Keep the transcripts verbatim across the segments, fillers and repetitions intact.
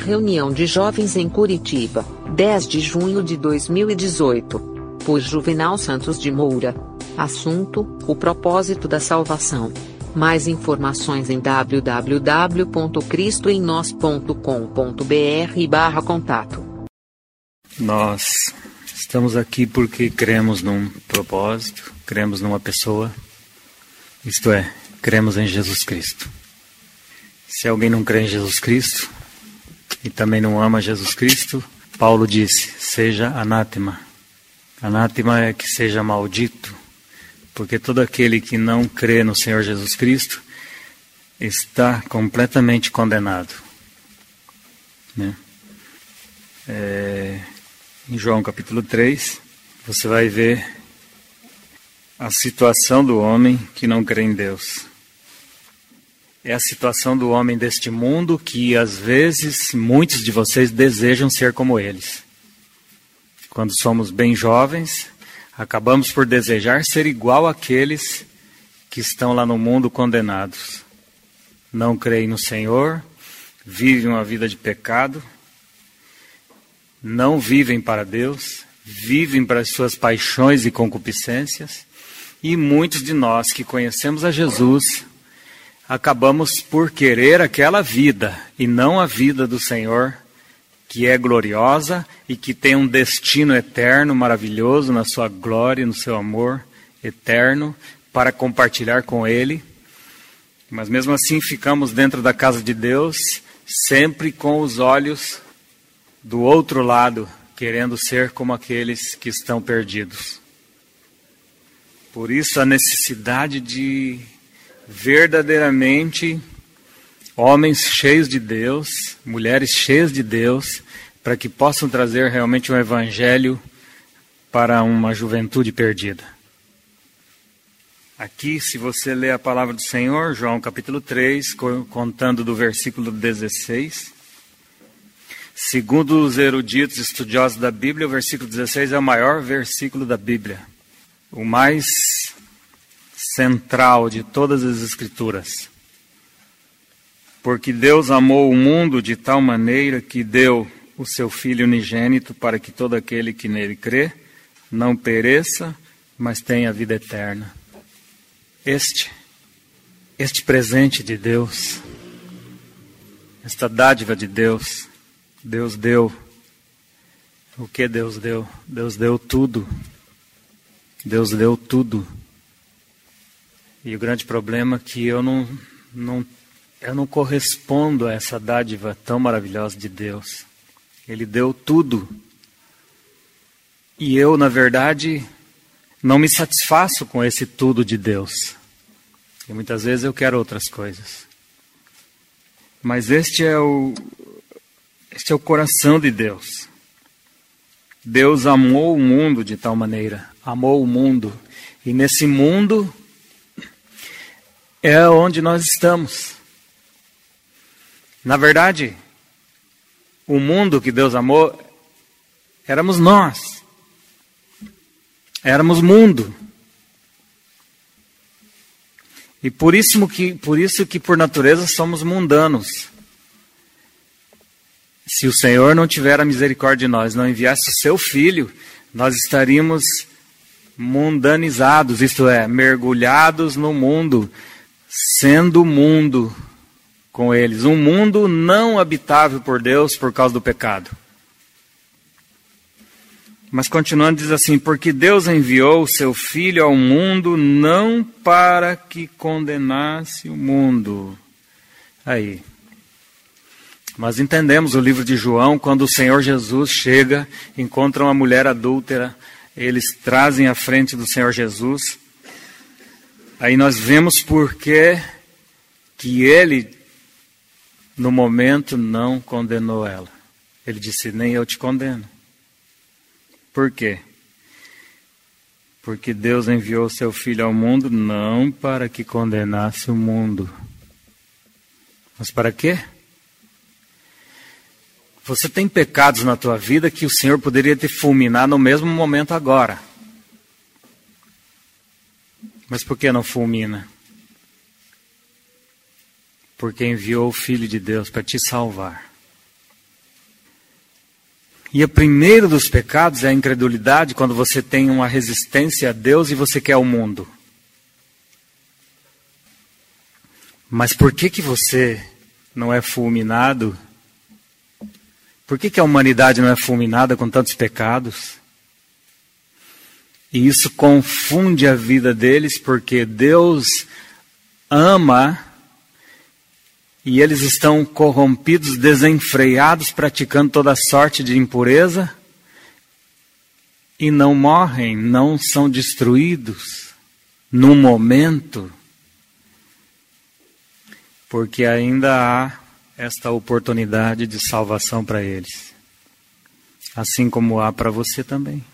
Reunião de jovens em Curitiba, dez de junho de dois mil e dezoito. Por Juvenal Santos de Moura. Assunto: o propósito da salvação. Mais informações em w w w ponto cristo em nós ponto com ponto b r barra contato. Nós estamos aqui porque cremos num propósito, cremos numa pessoa, isto é, cremos em Jesus Cristo. Se alguém não crê em Jesus Cristo e também não ama Jesus Cristo, Paulo disse, seja anátema. Anátema é que seja maldito, porque todo aquele que não crê no Senhor Jesus Cristo está completamente condenado. Né? É, em João capítulo três, você vai ver a situação do homem que não crê em Deus. É a situação do homem deste mundo que, às vezes, muitos de vocês desejam ser como eles. Quando somos bem jovens, acabamos por desejar ser igual àqueles que estão lá no mundo condenados. Não creem no Senhor, vivem uma vida de pecado, não vivem para Deus, vivem para as suas paixões e concupiscências. E muitos de nós que conhecemos a Jesus, acabamos por querer aquela vida e não a vida do Senhor, que é gloriosa e que tem um destino eterno, maravilhoso, na sua glória, no seu amor eterno, para compartilhar com Ele. Mas mesmo assim ficamos dentro da casa de Deus, sempre com os olhos do outro lado, querendo ser como aqueles que estão perdidos. Por isso a necessidade de verdadeiramente homens cheios de Deus, mulheres cheias de Deus, para que possam trazer realmente um evangelho para uma juventude perdida. Aqui, se você ler a palavra do Senhor, João capítulo três, contando do versículo dezesseis, segundo os eruditos estudiosos da Bíblia, o versículo dezesseis é o maior versículo da Bíblia, o mais central de todas as Escrituras. Porque Deus amou o mundo de tal maneira que deu o seu Filho unigênito para que todo aquele que nele crê não pereça, mas tenha vida eterna. Este, este presente de Deus, esta dádiva de Deus, Deus deu. O que Deus deu? Deus deu tudo. Deus deu tudo. E o grande problema é que eu não, não, eu não correspondo a essa dádiva tão maravilhosa de Deus. Ele deu tudo. E eu, na verdade, não me satisfaço com esse tudo de Deus. E muitas vezes eu quero outras coisas. Mas este é o, este é o coração de Deus. Deus amou o mundo de tal maneira. Amou o mundo. E nesse mundo é onde nós estamos. Na verdade, o mundo que Deus amou éramos nós. Éramos mundo. E por isso que, por isso que por natureza somos mundanos. Se o Senhor não tiver a misericórdia de nós, não enviasse o seu Filho, nós estaríamos mundanizados, isto é, mergulhados no mundo, sendo mundo com eles. Um mundo não habitável por Deus por causa do pecado. Mas continuando diz assim, porque Deus enviou o seu Filho ao mundo não para que condenasse o mundo. Aí. Mas entendemos o livro de João, quando o Senhor Jesus chega, encontra uma mulher adúltera, eles trazem à frente do Senhor Jesus. Aí nós vemos porque que ele, no momento, não condenou ela. Ele disse, nem eu te condeno. Por quê? Porque Deus enviou seu Filho ao mundo não para que condenasse o mundo. Mas para quê? Você tem pecados na tua vida que o Senhor poderia te fulminar no mesmo momento agora. Mas por que não fulmina? Porque enviou o Filho de Deus para te salvar. E o primeiro dos pecados é a incredulidade, quando você tem uma resistência a Deus e você quer o mundo. Mas por que que você não é fulminado? Por que que a humanidade não é fulminada com tantos pecados? E isso confunde a vida deles, porque Deus ama e eles estão corrompidos, desenfreados, praticando toda sorte de impureza e não morrem, não são destruídos no momento, porque ainda há esta oportunidade de salvação para eles, assim como há para você também.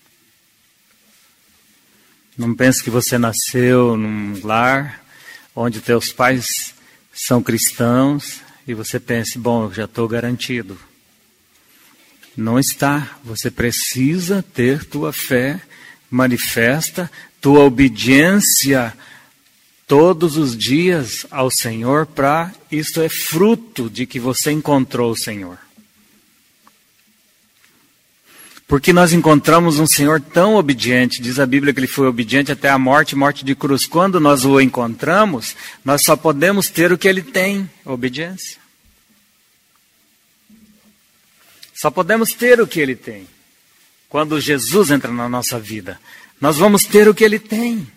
Não pense que você nasceu num lar onde teus pais são cristãos e você pense, bom, eu já estou garantido. Não está. Você precisa ter tua fé manifesta, tua obediência todos os dias ao Senhor, para isto é fruto de que você encontrou o Senhor. Porque nós encontramos um Senhor tão obediente, diz a Bíblia que ele foi obediente até a morte, morte de cruz. Quando nós o encontramos, nós só podemos ter o que ele tem, obediência. Só podemos ter o que ele tem. Quando Jesus entra na nossa vida, nós vamos ter o que ele tem.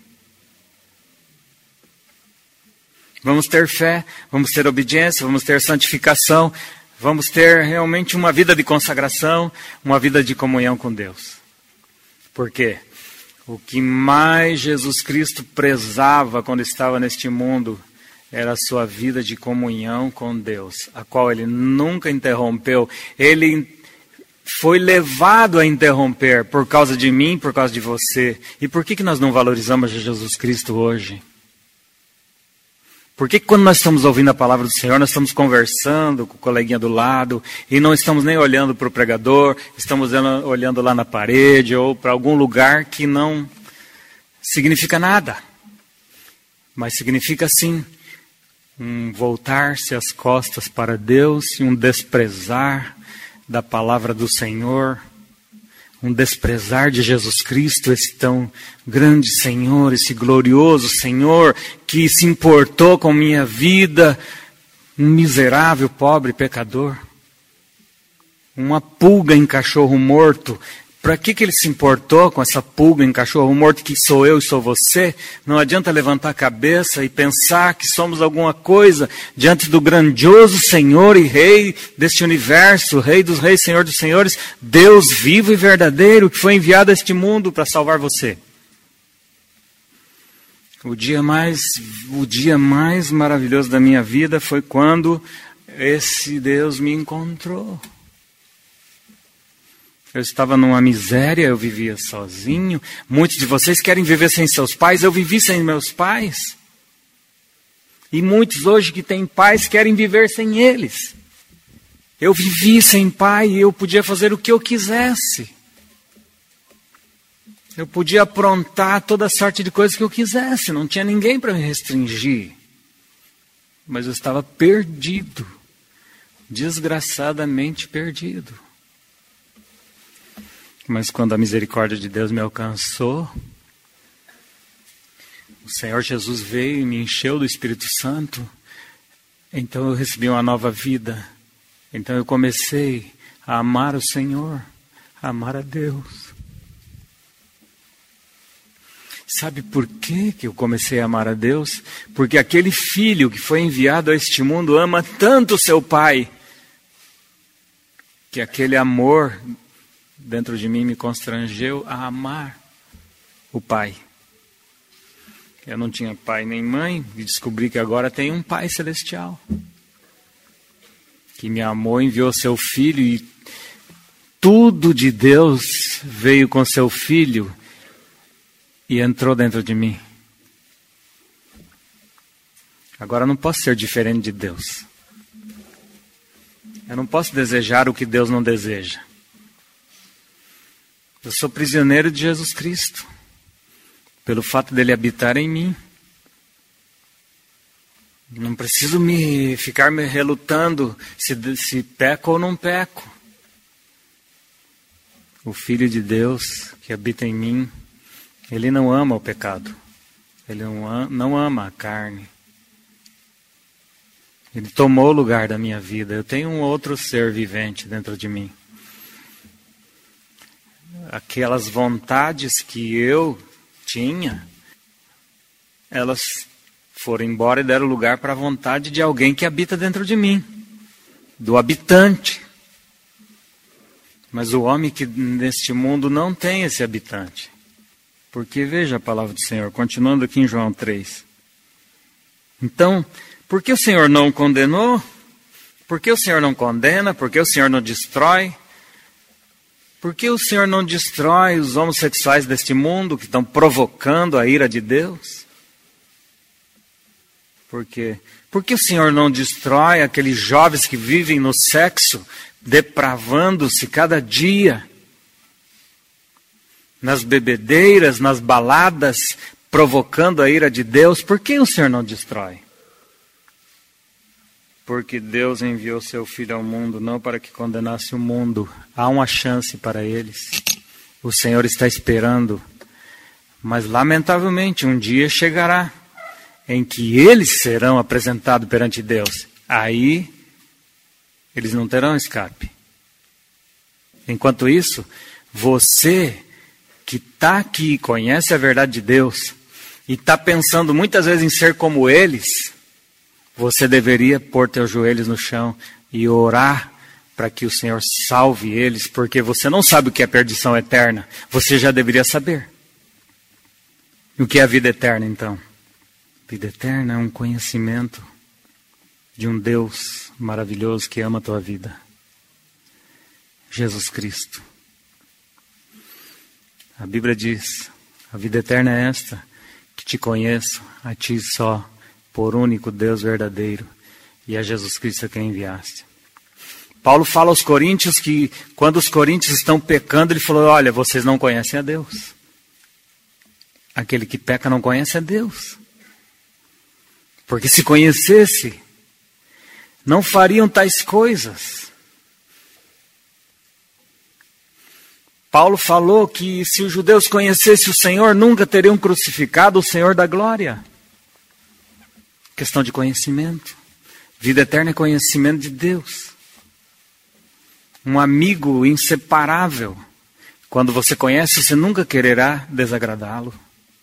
Vamos ter fé, vamos ter obediência, vamos ter santificação, vamos ter realmente uma vida de consagração, uma vida de comunhão com Deus. Por quê? O que mais Jesus Cristo prezava quando estava neste mundo era a sua vida de comunhão com Deus, a qual ele nunca interrompeu. Ele foi levado a interromper por causa de mim, por causa de você. E por que que nós não valorizamos Jesus Cristo hoje? Por que quando nós estamos ouvindo a palavra do Senhor, nós estamos conversando com o coleguinha do lado e não estamos nem olhando para o pregador, estamos olhando lá na parede ou para algum lugar que não significa nada, mas significa sim um voltar-se as costas para Deus e um desprezar da palavra do Senhor, um desprezar de Jesus Cristo, esse tão grande Senhor, esse glorioso Senhor que se importou com minha vida, um miserável, pobre pecador, uma pulga em cachorro morto. Para que que ele se importou com essa pulga em cachorro morto que sou eu e sou você? Não adianta levantar a cabeça e pensar que somos alguma coisa diante do grandioso Senhor e Rei deste universo, Rei dos reis, Senhor dos senhores, Deus vivo e verdadeiro que foi enviado a este mundo para salvar você. O dia mais, o dia mais maravilhoso da minha vida foi quando esse Deus me encontrou. Eu estava numa miséria, eu vivia sozinho. Muitos de vocês querem viver sem seus pais, eu vivi sem meus pais. E muitos hoje que têm pais querem viver sem eles. Eu vivi sem pai e eu podia fazer o que eu quisesse. Eu podia aprontar toda sorte de coisas que eu quisesse, não tinha ninguém para me restringir. Mas eu estava perdido, desgraçadamente perdido. Mas quando a misericórdia de Deus me alcançou, o Senhor Jesus veio e me encheu do Espírito Santo, então eu recebi uma nova vida. Então eu comecei a amar o Senhor, a amar a Deus. Sabe por que que eu comecei a amar a Deus? Porque aquele filho que foi enviado a este mundo ama tanto o seu pai, que aquele amor dentro de mim me constrangeu a amar o pai. Eu não tinha pai nem mãe e descobri que agora tenho um pai celestial que me amou, enviou seu filho e tudo de Deus veio com seu filho e entrou dentro de mim. Agora eu não posso ser diferente de Deus. Eu não posso desejar o que Deus não deseja. Eu sou prisioneiro de Jesus Cristo, pelo fato dele habitar em mim. Não preciso me ficar me relutando se, se peco ou não peco. o Filho de Deus que habita em mim, ele não ama o pecado. Ele não ama, não ama a carne. Ele tomou o lugar da minha vida. Eu tenho um outro ser vivente dentro de mim. Aquelas vontades que eu tinha, elas foram embora e deram lugar para a vontade de alguém que habita dentro de mim, do habitante. Mas o homem que neste mundo não tem esse habitante. Porque veja a palavra do Senhor, continuando aqui em João três. Então, por que o Senhor não condenou? Por que o Senhor não condena? Por que o Senhor não destrói? Por que o Senhor não destrói os homossexuais deste mundo que estão provocando a ira de Deus? Por quê? Por que o Senhor não destrói aqueles jovens que vivem no sexo, depravando-se cada dia? Nas bebedeiras, nas baladas, provocando a ira de Deus, por que o Senhor não destrói? Porque Deus enviou seu Filho ao mundo, não para que condenasse o mundo. Há uma chance para eles. O Senhor está esperando. Mas, lamentavelmente, um dia chegará em que eles serão apresentados perante Deus. Aí, eles não terão escape. Enquanto isso, você que está aqui, conhece a verdade de Deus e está pensando muitas vezes em ser como eles, você deveria pôr teus joelhos no chão e orar para que o Senhor salve eles, porque você não sabe o que é perdição eterna. Você já deveria saber. E o que é a vida eterna, então? Vida eterna é um conhecimento de um Deus maravilhoso que ama a tua vida. Jesus Cristo. A Bíblia diz, a vida eterna é esta, que te conheço, a ti só, por único Deus verdadeiro, e a Jesus Cristo a quem enviaste. Paulo fala aos coríntios que, quando os coríntios estão pecando, ele falou, olha, vocês não conhecem a Deus. Aquele que peca não conhece a Deus. Porque se conhecesse, não fariam tais coisas. Paulo falou que se os judeus conhecessem o Senhor, nunca teriam crucificado o Senhor da glória. Questão de conhecimento. Vida eterna é conhecimento de Deus. Um amigo inseparável. Quando você conhece, você nunca quererá desagradá-lo.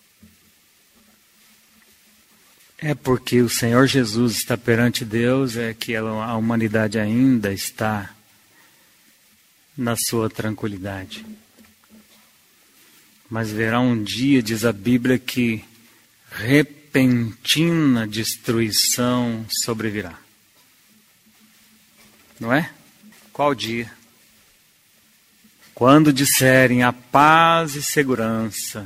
É porque o Senhor Jesus está perante Deus, é que a humanidade ainda está na sua tranquilidade. Mas verá um dia, diz a Bíblia, que repentina destruição sobrevirá. Não é? Qual dia? Quando disserem a paz e segurança,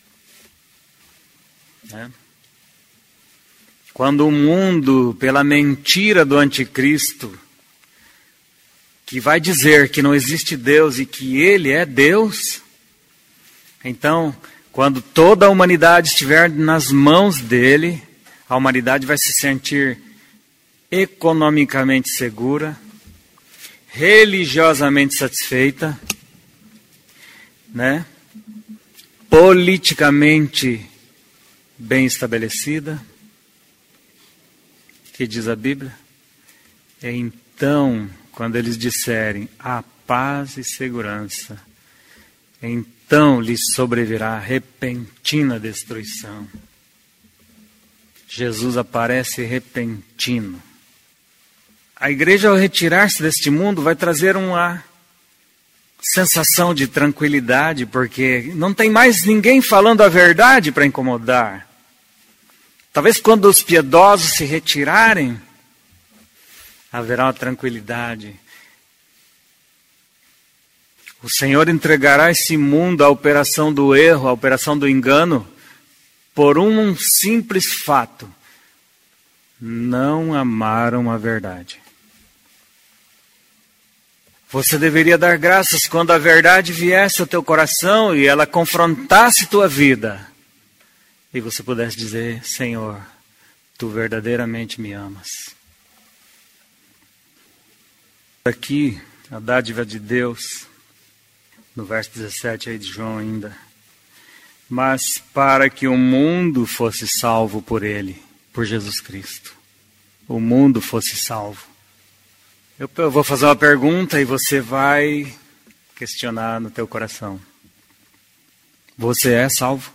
né? Quando o mundo, pela mentira do anticristo, que vai dizer que não existe Deus e que Ele é Deus, então, quando toda a humanidade estiver nas mãos dele, a humanidade vai se sentir economicamente segura, religiosamente satisfeita, né? Politicamente bem estabelecida. Que diz a Bíblia? Então, quando eles disserem a paz e segurança, então lhes sobrevirá repentina destruição. Jesus aparece repentino. A igreja, ao retirar-se deste mundo, vai trazer uma sensação de tranquilidade, porque não tem mais ninguém falando a verdade para incomodar. Talvez quando os piedosos se retirarem, haverá uma tranquilidade. O Senhor entregará esse mundo à operação do erro, à operação do engano, por um simples fato: não amaram a verdade. Você deveria dar graças quando a verdade viesse ao teu coração e ela confrontasse tua vida. E você pudesse dizer: Senhor, Tu verdadeiramente me amas. Aqui, a dádiva de Deus, no verso dezessete aí de João ainda. Mas para que o mundo fosse salvo por ele, por Jesus Cristo. O mundo fosse salvo. Eu, eu vou fazer uma pergunta e você vai questionar no teu coração. Você é salvo?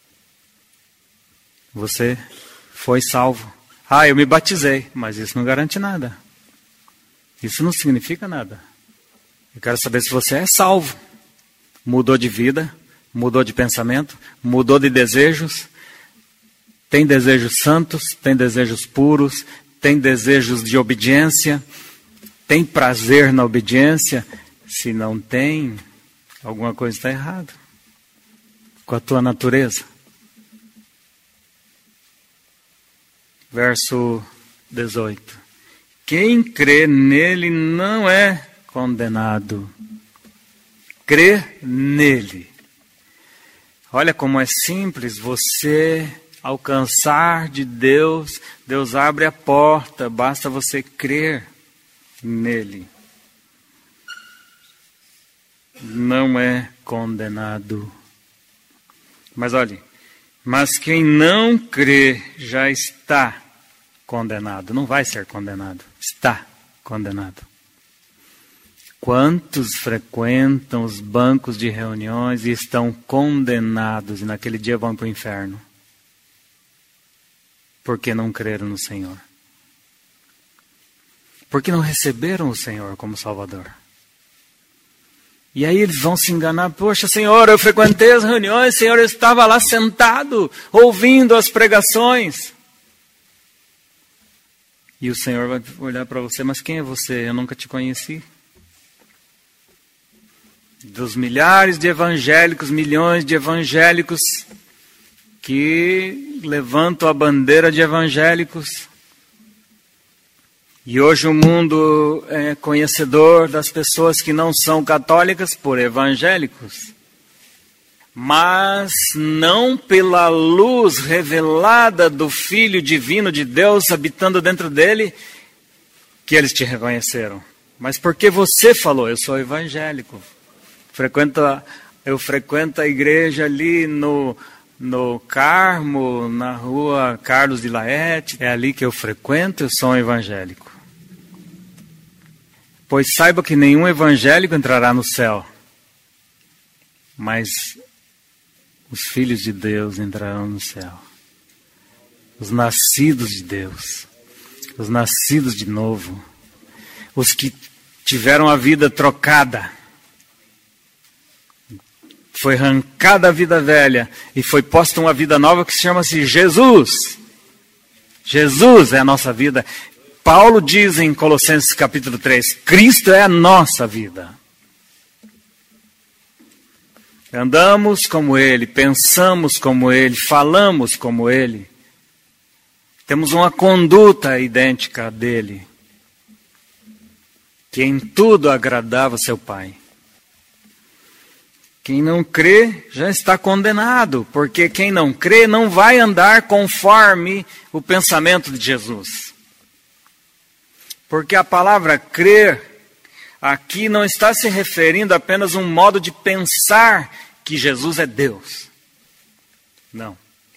Você foi salvo? Ah, eu me batizei, mas isso não garante nada. Isso não significa nada. Eu quero saber se você é salvo. Mudou de vida, mudou de pensamento, mudou de desejos. Tem desejos santos, tem desejos puros, tem desejos de obediência, tem prazer na obediência. Se não tem, alguma coisa está errada com a tua natureza. Verso dezoito. Quem crê nele não é condenado. Crê nele. Olha como é simples você alcançar de Deus. Deus abre a porta, basta você crer nele. Não é condenado. Mas olhe, mas quem não crê já está condenado. Não vai ser condenado, está condenado. Quantos frequentam os bancos de reuniões e estão condenados e naquele dia vão para o inferno? Porque não creram no Senhor. Porque não receberam o Senhor como Salvador. E aí eles vão se enganar. Poxa, Senhor, eu frequentei as reuniões, Senhor, eu estava lá sentado, ouvindo as pregações. E o Senhor vai olhar para você, mas quem é você? Eu nunca te conheci. Dos milhares de evangélicos, milhões de evangélicos que levantam a bandeira de evangélicos. E hoje o mundo é conhecedor das pessoas que não são católicas por evangélicos. Mas não pela luz revelada do Filho Divino de Deus habitando dentro dele que eles te reconheceram. Mas porque você falou, eu sou evangélico. Frequento, eu frequento a igreja ali no, no Carmo, na rua Carlos de Laete. É ali que eu frequento, eu sou um evangélico. Pois saiba que nenhum evangélico entrará no céu, mas os filhos de Deus entrarão no céu. Os nascidos de Deus, os nascidos de novo, os que tiveram a vida trocada. Foi arrancada a vida velha e foi posta uma vida nova que se chama-se Jesus. Jesus é a nossa vida. Paulo diz em Colossenses capítulo três, Cristo é a nossa vida. Andamos como Ele, pensamos como Ele, falamos como Ele. Temos uma conduta idêntica dele, que em tudo agradava seu Pai. Quem não crê já está condenado, porque quem não crê não vai andar conforme o pensamento de Jesus. Porque a palavra crer aqui não está se referindo apenas a um modo de pensar que Jesus é Deus. Não.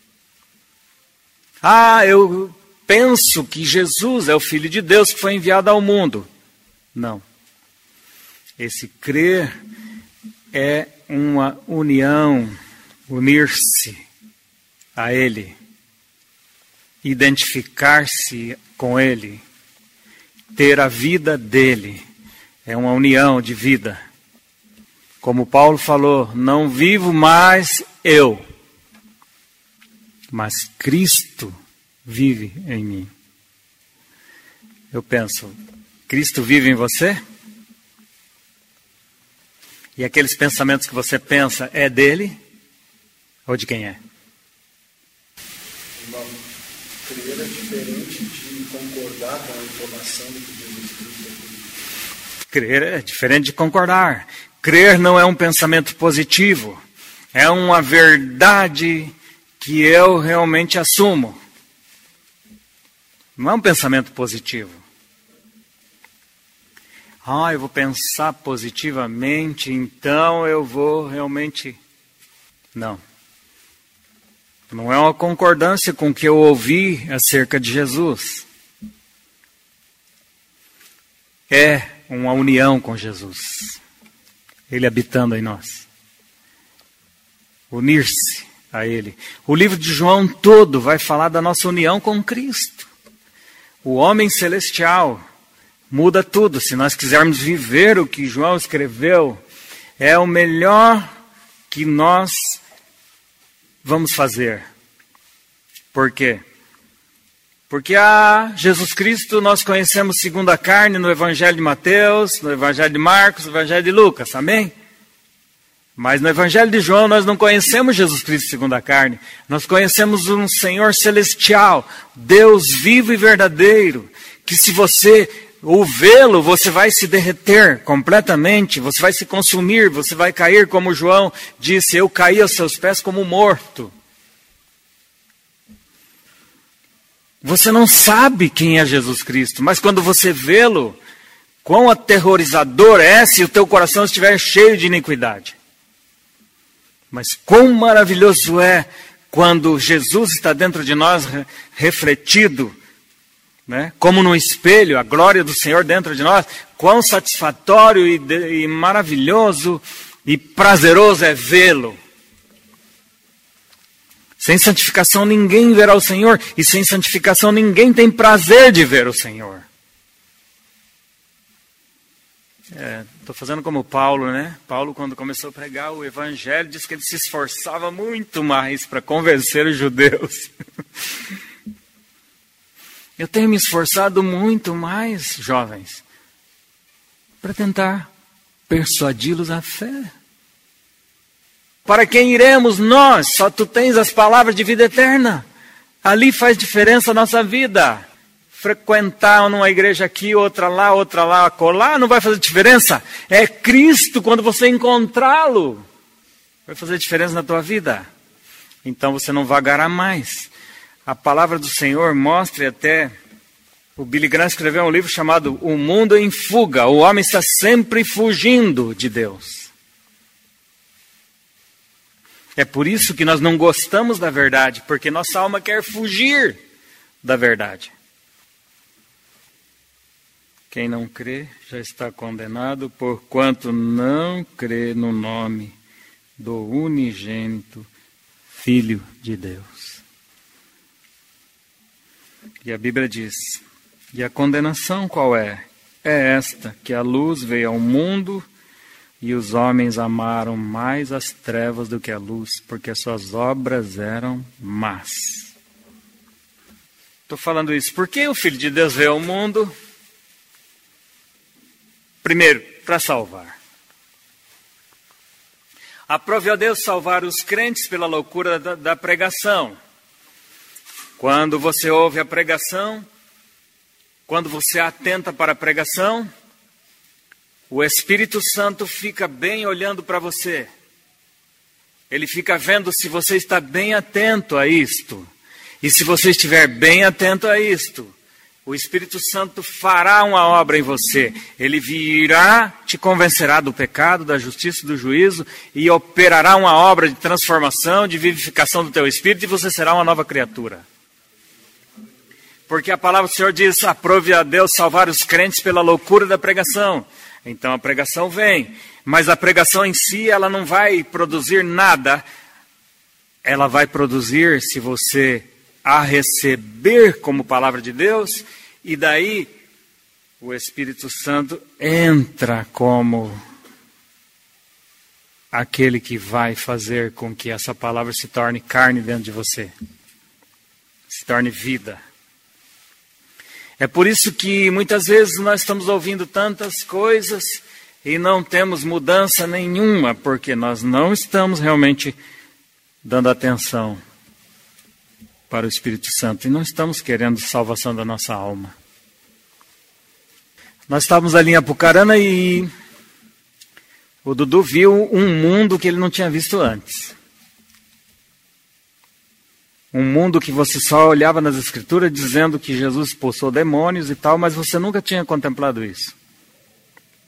Ah, eu penso que Jesus é o Filho de Deus que foi enviado ao mundo. Não. Esse crer é uma união, unir-se a Ele, identificar-se com Ele, ter a vida dele. É uma união de vida. Como Paulo falou, não vivo mais eu, mas Cristo vive em mim. Eu penso, Cristo vive em você? E aqueles pensamentos que você pensa, é dele? Ou de quem é? Irmão, crer é diferente de concordar com a informação do que Jesus Cristo é. Crer é diferente de concordar. Crer não é um pensamento positivo. É uma verdade que eu realmente assumo. Não é um pensamento positivo. Ah, eu vou pensar positivamente, então eu vou realmente... Não. Não é uma concordância com o que eu ouvi acerca de Jesus. É uma união com Jesus. Ele habitando em nós. Unir-se a Ele. O livro de João todo vai falar da nossa união com Cristo. O homem celestial muda tudo. Se nós quisermos viver o que João escreveu, é o melhor que nós vamos fazer. Por quê? Porque a Jesus Cristo nós conhecemos segundo a carne no Evangelho de Mateus, no Evangelho de Marcos, no Evangelho de Lucas, amém? Mas no Evangelho de João nós não conhecemos Jesus Cristo segundo a carne. Nós conhecemos um Senhor celestial, Deus vivo e verdadeiro, que se você o vê-lo, você vai se derreter completamente, você vai se consumir, você vai cair, como João disse, eu caí aos seus pés como morto. Você não sabe quem é Jesus Cristo, mas quando você vê-lo, quão aterrorizador é se o teu coração estiver cheio de iniquidade. Mas quão maravilhoso é quando Jesus está dentro de nós refletido, né? Como num espelho, a glória do Senhor dentro de nós. Quão satisfatório e, de, e maravilhoso e prazeroso é vê-lo. Sem santificação ninguém verá o Senhor, e sem santificação ninguém tem prazer de ver o Senhor. Estou é, fazendo como Paulo, né? Paulo, quando começou a pregar o Evangelho, disse que ele se esforçava muito mais para convencer os judeus. Eu tenho me esforçado muito mais, jovens, para tentar persuadi-los à fé. Para quem iremos nós? Só tu tens as palavras de vida eterna. Ali faz diferença a nossa vida. Frequentar numa igreja aqui, outra lá, outra lá, acolá, não vai fazer diferença. É Cristo, quando você encontrá-lo, vai fazer diferença na tua vida. Então você não vagará mais. A palavra do Senhor mostra, até o Billy Graham escreveu um livro chamado O Mundo em Fuga. O homem está sempre fugindo de Deus. É por isso que nós não gostamos da verdade, porque nossa alma quer fugir da verdade. Quem não crê já está condenado, porquanto não crê no nome do unigênito Filho de Deus. E a Bíblia diz, e a condenação qual é? É esta, que a luz veio ao mundo e os homens amaram mais as trevas do que a luz, porque as suas obras eram más. Estou falando isso, por que o Filho de Deus veio ao mundo? Primeiro, para salvar. Aprove a Deus salvar os crentes pela loucura da, da pregação. Quando você ouve a pregação, quando você atenta para a pregação, o Espírito Santo fica bem olhando para você. Ele fica vendo se você está bem atento a isto. E se você estiver bem atento a isto, o Espírito Santo fará uma obra em você. Ele virá, te convencerá do pecado, da justiça e do juízo e operará uma obra de transformação, de vivificação do teu espírito e você será uma nova criatura. Porque a palavra do Senhor diz, aprove a Deus salvar os crentes pela loucura da pregação. Então a pregação vem, mas a pregação em si ela não vai produzir nada. Ela vai produzir se você a receber como palavra de Deus, e daí o Espírito Santo entra como aquele que vai fazer com que essa palavra se torne carne dentro de você, se torne vida. É por isso que muitas vezes nós estamos ouvindo tantas coisas e não temos mudança nenhuma, porque nós não estamos realmente dando atenção para o Espírito Santo e não estamos querendo salvação da nossa alma. Nós estávamos ali em Apucarana e o Dudu viu um mundo que ele não tinha visto antes. Um mundo que você só olhava nas Escrituras dizendo que Jesus expulsou demônios e tal, mas você nunca tinha contemplado isso.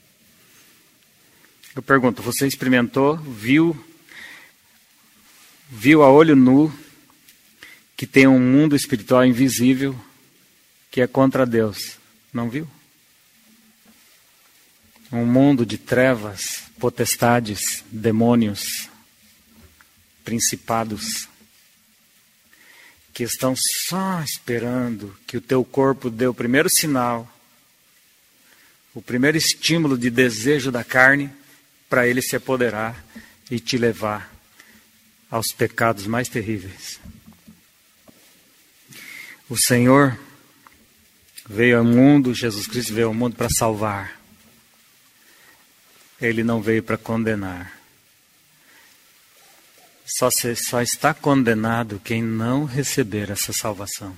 Eu pergunto, você experimentou, viu, viu a olho nu que tem um mundo espiritual invisível que é contra Deus? Não viu? Um mundo de trevas, potestades, demônios, principados, que estão só esperando que o teu corpo dê o primeiro sinal, o primeiro estímulo de desejo da carne, para ele se apoderar e te levar aos pecados mais terríveis. O Senhor veio ao mundo, Jesus Cristo veio ao mundo para salvar. Ele não veio para condenar. Só, se, só está condenado quem não receber essa salvação.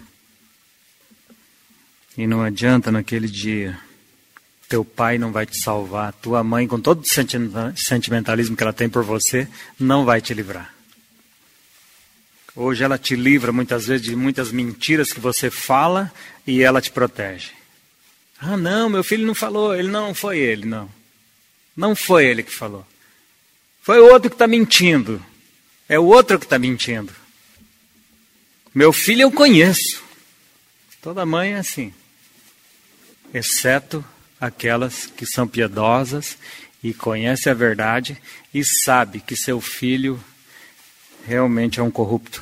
E não adianta naquele dia. Teu pai não vai te salvar. Tua mãe, com todo o sentimentalismo que ela tem por você, não vai te livrar. Hoje ela te livra muitas vezes de muitas mentiras que você fala e ela te protege. Ah, não, meu filho não falou. Ele não foi ele, não. Não foi ele que falou. Foi o outro que está mentindo. É o outro que está mentindo. Meu filho eu conheço. Toda mãe é assim. Exceto aquelas que são piedosas e conhecem a verdade e sabe que seu filho realmente é um corrupto.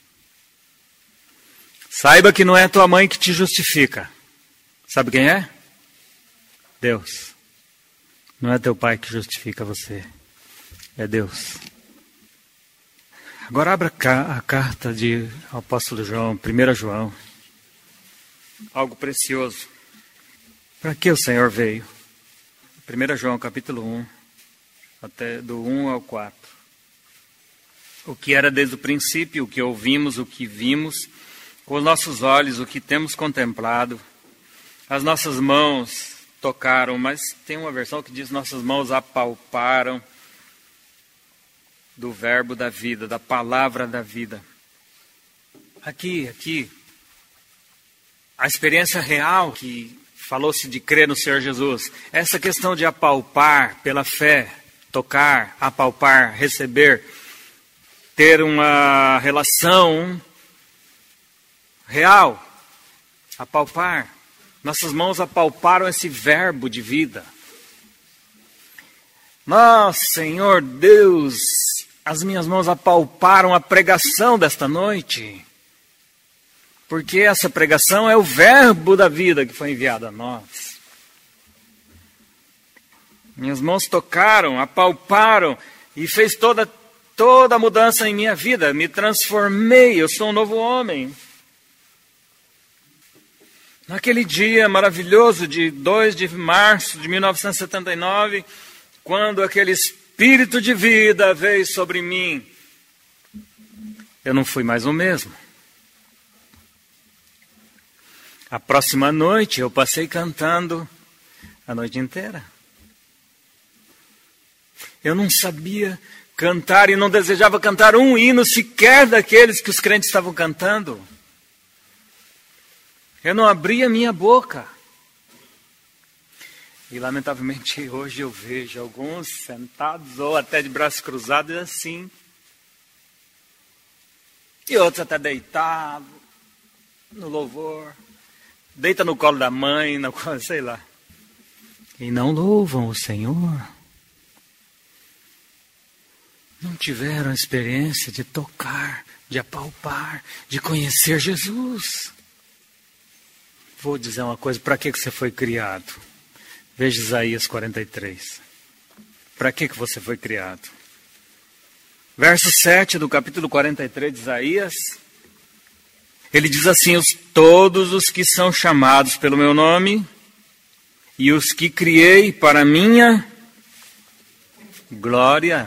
Saiba que não é tua mãe que te justifica. Sabe quem é? Deus. Não é teu pai que justifica você. É Deus. Agora abra a carta de apóstolo João, primeiro João. Algo precioso. Para que o Senhor veio? primeiro João, capítulo um, até do um ao quatro. O que era desde o princípio, o que ouvimos, o que vimos, com os nossos olhos, o que temos contemplado, as nossas mãos tocaram, mas tem uma versão que diz nossas mãos apalparam do verbo da vida, da palavra da vida. Aqui, aqui, a experiência real que falou-se de crer no Senhor Jesus, essa questão de apalpar pela fé, tocar, apalpar, receber, ter uma relação real, apalpar. Nossas mãos apalparam esse verbo de vida. Nossa, Senhor Deus, as minhas mãos apalparam a pregação desta noite. Porque essa pregação é o verbo da vida que foi enviado a nós. Minhas mãos tocaram, apalparam e fez toda, toda a mudança em minha vida. Me transformei, eu sou um novo homem. Naquele dia maravilhoso de dois de março de mil novecentos e setenta e nove, quando aquele espírito de vida veio sobre mim, eu não fui mais o mesmo. A próxima noite eu passei cantando a noite inteira. Eu não sabia cantar e não desejava cantar um hino sequer daqueles que os crentes estavam cantando. Eu não abria minha boca. E lamentavelmente hoje eu vejo alguns sentados ou até de braços cruzados assim. E outros até deitados no louvor. Deita no colo da mãe, no colo, sei lá. E não louvam o Senhor. Não tiveram a experiência de tocar, de apalpar, de conhecer Jesus. Vou dizer uma coisa, para que você foi criado? Veja Isaías quarenta e três. Para que você foi criado? Verso sete do capítulo quarenta e três de Isaías. Ele diz assim: os, todos os que são chamados pelo meu nome e os que criei para minha glória.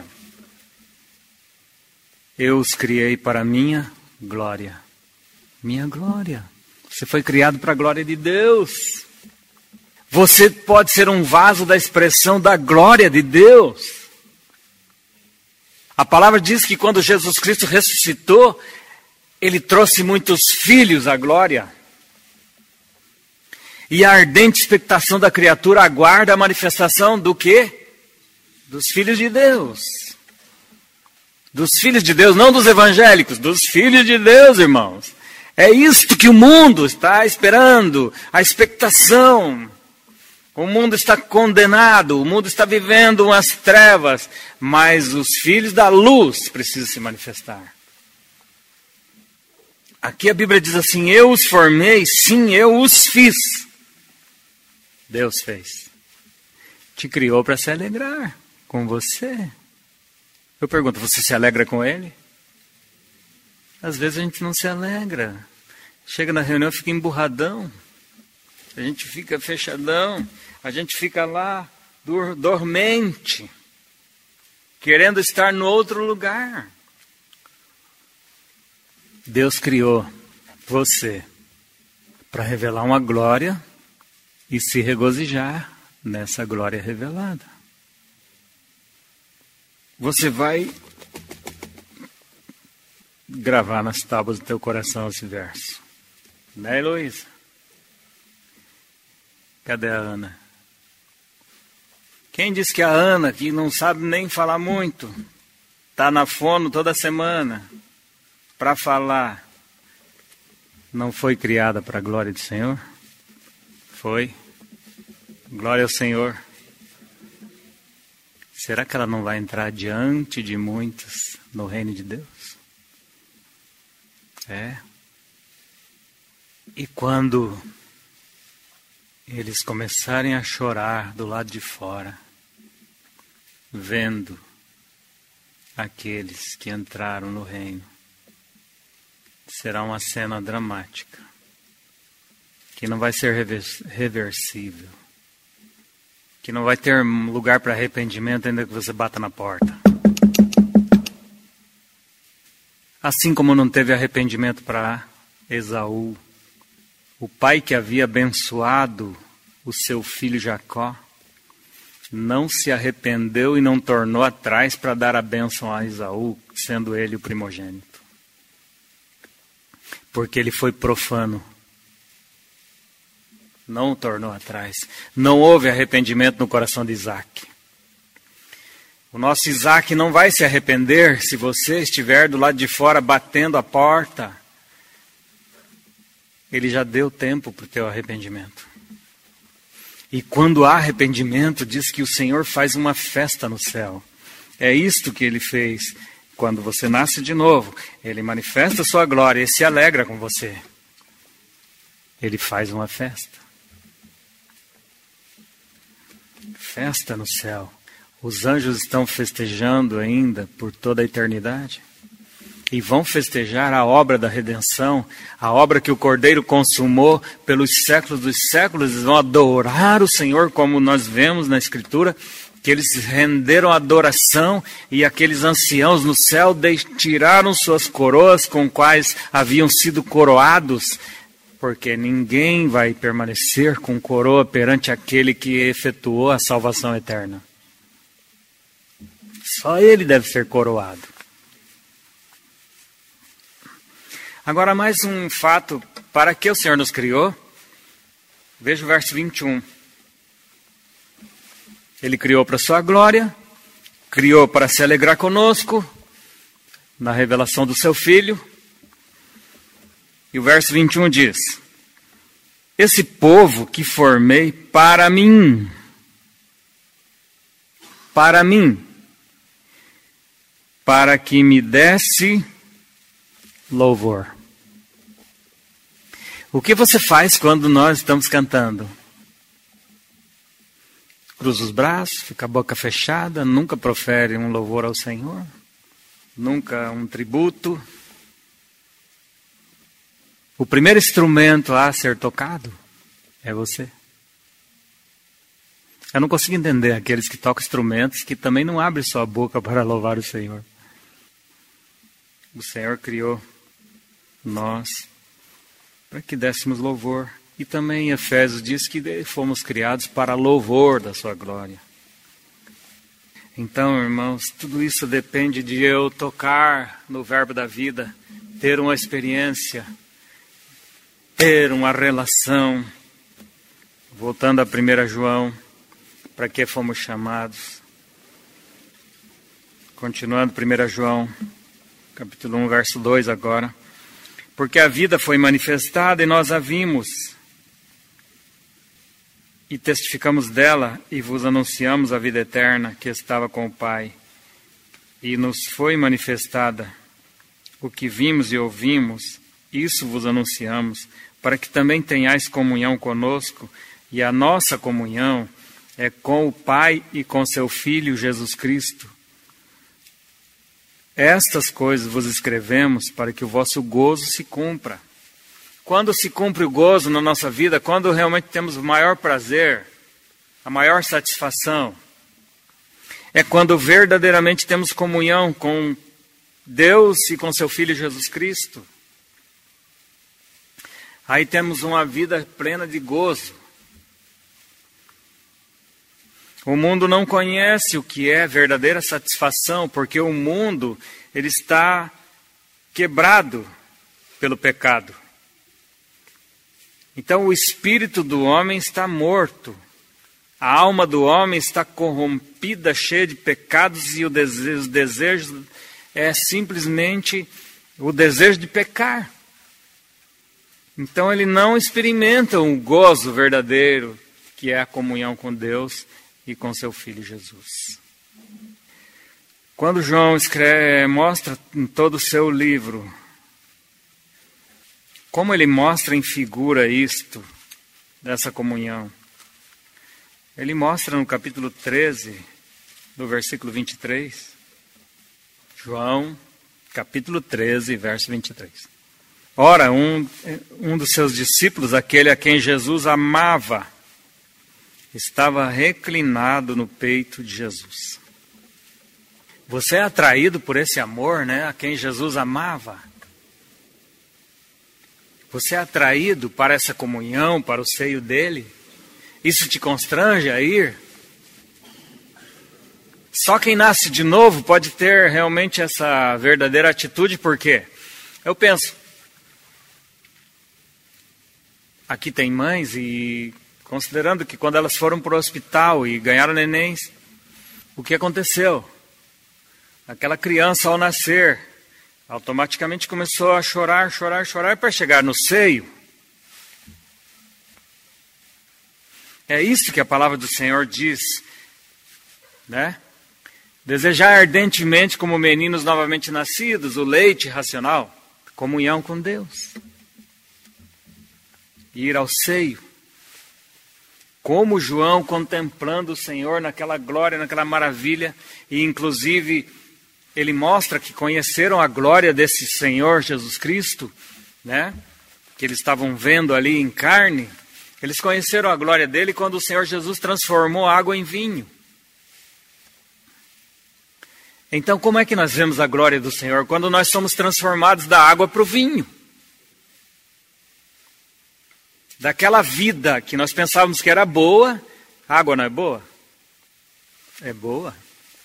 Eu os criei para minha glória. Minha glória. Você foi criado para a glória de Deus. Você pode ser um vaso da expressão da glória de Deus. A palavra diz que quando Jesus Cristo ressuscitou, Ele trouxe muitos filhos à glória. E a ardente expectação da criatura aguarda a manifestação do quê? dos filhos de Deus. Dos filhos de Deus, não dos evangélicos, dos filhos de Deus, irmãos. É isto que o mundo está esperando, a expectação. O mundo está condenado, o mundo está vivendo umas trevas, mas os filhos da luz precisam se manifestar. Aqui a Bíblia diz assim, eu os formei, sim, eu os fiz. Deus fez. Te criou para se alegrar com você. Eu pergunto, você se alegra com ele? Às vezes a gente não se alegra. Chega na reunião e fica emburradão. A gente fica fechadão. A gente fica lá dor, dormente. Querendo estar no outro lugar. Deus criou você para revelar uma glória e se regozijar nessa glória revelada. Você vai gravar nas tábuas do teu coração esse verso. Né, Heloísa? Cadê a Ana? Quem disse que a Ana, que não sabe nem falar muito, está na fono toda semana para falar, não foi criada para a glória do Senhor? Foi. Glória ao Senhor. Será que ela não vai entrar diante de muitos no reino de Deus? É. E quando eles começarem a chorar do lado de fora, vendo aqueles que entraram no reino, será uma cena dramática, que não vai ser reversível, que não vai ter lugar para arrependimento ainda que você bata na porta. Assim como não teve arrependimento para Esaú, o pai que havia abençoado o seu filho Jacó, não se arrependeu e não tornou atrás para dar a bênção a Esaú, sendo ele o primogênito. Porque ele foi profano. Não o tornou atrás. Não houve arrependimento no coração de Isaac. O nosso Isaac não vai se arrepender se você estiver do lado de fora batendo a porta. Ele já deu tempo para o teu arrependimento. E quando há arrependimento, diz que o Senhor faz uma festa no céu. É isto que ele fez. Quando você nasce de novo, ele manifesta a sua glória e se alegra com você. Ele faz uma festa. Festa no céu. Os anjos estão festejando ainda por toda a eternidade. E vão festejar a obra da redenção, a obra que o Cordeiro consumou pelos séculos dos séculos. Eles vão adorar o Senhor, como nós vemos na Escritura, que eles renderam adoração e aqueles anciãos no céu tiraram suas coroas com quais haviam sido coroados, porque ninguém vai permanecer com coroa perante aquele que efetuou a salvação eterna. Só ele deve ser coroado. Agora mais um fato, para que o Senhor nos criou? Veja o verso vinte e um. Ele criou para a sua glória, criou para se alegrar conosco, na revelação do seu Filho. E o verso vinte e um diz, esse povo que formei para mim, para mim, para que me desse louvor. O que você faz quando nós estamos cantando? Cruza os braços, fica a boca fechada, nunca profere um louvor ao Senhor, nunca um tributo. O primeiro instrumento a ser tocado é você. Eu não consigo entender aqueles que tocam instrumentos que também não abrem sua boca para louvar o Senhor. O Senhor criou nós para que dessemos louvor. E também em Efésios diz que fomos criados para louvor da sua glória. Então, irmãos, tudo isso depende de eu tocar no verbo da vida, ter uma experiência, ter uma relação. Voltando a primeira João, para que fomos chamados? Continuando, primeira João, capítulo um, verso dois agora. Porque a vida foi manifestada e nós a vimos, e testificamos dela, e vos anunciamos a vida eterna que estava com o Pai. E nos foi manifestada o que vimos e ouvimos, isso vos anunciamos, para que também tenhais comunhão conosco, e a nossa comunhão é com o Pai e com seu Filho Jesus Cristo. Estas coisas vos escrevemos para que o vosso gozo se cumpra. Quando se cumpre o gozo na nossa vida, quando realmente temos o maior prazer, a maior satisfação, é quando verdadeiramente temos comunhão com Deus e com seu Filho Jesus Cristo. Aí temos uma vida plena de gozo. O mundo não conhece o que é verdadeira satisfação, porque o mundo ele está quebrado pelo pecado. Então o espírito do homem está morto. A alma do homem está corrompida, cheia de pecados, e o desejo, o desejo é simplesmente o desejo de pecar. Então ele não experimenta um gozo verdadeiro, que é a comunhão com Deus e com seu Filho Jesus. Quando João escreve, mostra em todo o seu livro, como ele mostra em figura isto, dessa comunhão. Ele mostra no capítulo treze, no versículo vinte e três. João, capítulo treze, verso vinte e três. Ora, um, um dos seus discípulos, aquele a quem Jesus amava, estava reclinado no peito de Jesus. Você é atraído por esse amor, né? A quem Jesus amava. Você é atraído para essa comunhão, para o seio dele. Isso te constrange a ir? Só quem nasce de novo pode ter realmente essa verdadeira atitude, por quê? Eu penso, aqui tem mães e considerando que quando elas foram para o hospital e ganharam nenéns, o que aconteceu? Aquela criança ao nascer, automaticamente começou a chorar, chorar, chorar para chegar no seio. É isso que a palavra do Senhor diz, né? Desejar ardentemente como meninos novamente nascidos, o leite racional, comunhão com Deus. Ir ao seio. Como João contemplando o Senhor naquela glória, naquela maravilha, e inclusive ele mostra que conheceram a glória desse Senhor Jesus Cristo, né? Que eles estavam vendo ali em carne. Eles conheceram a glória dele quando o Senhor Jesus transformou água em vinho. Então, como é que nós vemos a glória do Senhor? Quando nós somos transformados da água para o vinho. Daquela vida que nós pensávamos que era boa, a água não é boa? É boa.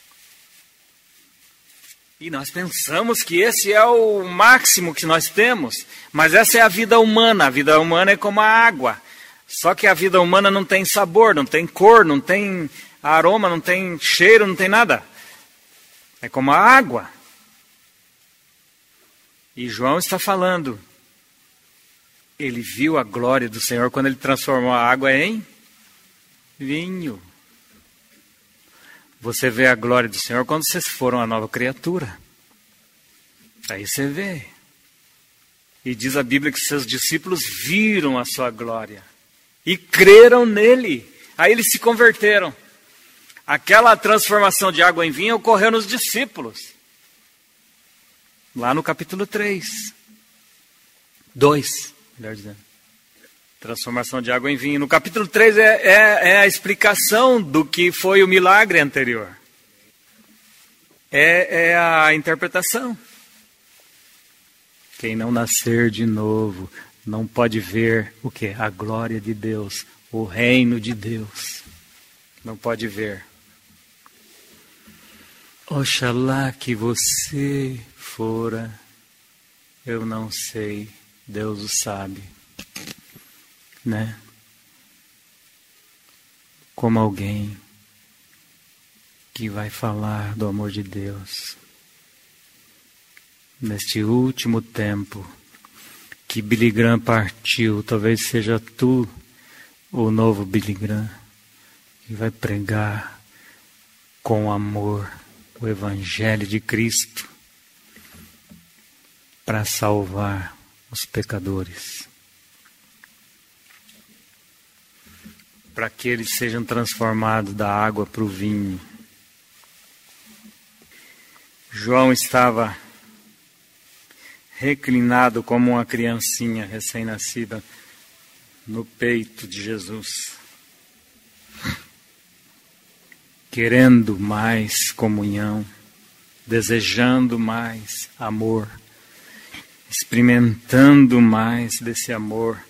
E nós pensamos que esse é o máximo que nós temos, mas essa é a vida humana. A vida humana é como a água. Só que a vida humana não tem sabor, não tem cor, não tem aroma, não tem cheiro, não tem nada. É como a água. E João está falando. Ele viu a glória do Senhor quando ele transformou a água em vinho. Você vê a glória do Senhor quando vocês foram uma nova criatura. Aí você vê. E diz a Bíblia que seus discípulos viram a sua glória. E creram nele. Aí eles se converteram. Aquela transformação de água em vinho ocorreu nos discípulos. Lá no capítulo três. dois, melhor dizendo. Transformação de água em vinho. No capítulo três é, é, é a explicação do que foi o milagre anterior. É, é a interpretação. Quem não nascer de novo não pode ver o quê? A glória de Deus, o reino de Deus. Não pode ver. Oxalá que você fora, eu não sei, Deus o sabe. Né? Como alguém que vai falar do amor de Deus. Neste último tempo que Billy Graham partiu, talvez seja tu o novo Billy Graham, que vai pregar com amor o Evangelho de Cristo para salvar os pecadores, para que eles sejam transformados da água para o vinho. João estava reclinado como uma criancinha recém-nascida no peito de Jesus, querendo mais comunhão, desejando mais amor, experimentando mais desse amor.